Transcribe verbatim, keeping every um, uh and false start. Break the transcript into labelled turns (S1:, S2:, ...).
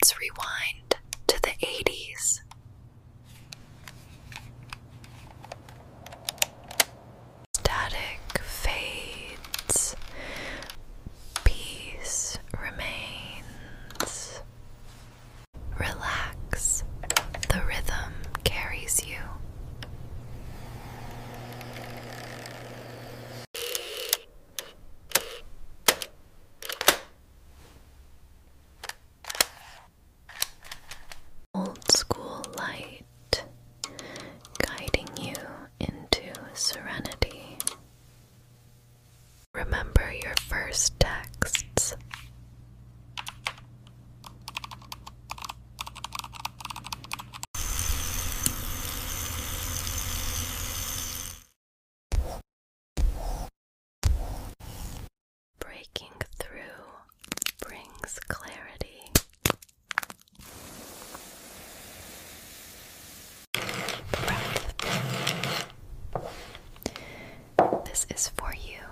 S1: Let's rewind to the eighties. Static fades, peace remains. Relax, the rhythm carries you. Old school light guiding you into serenity. Remember your first texts. Breaking through brings clarity. Breath. This is for you.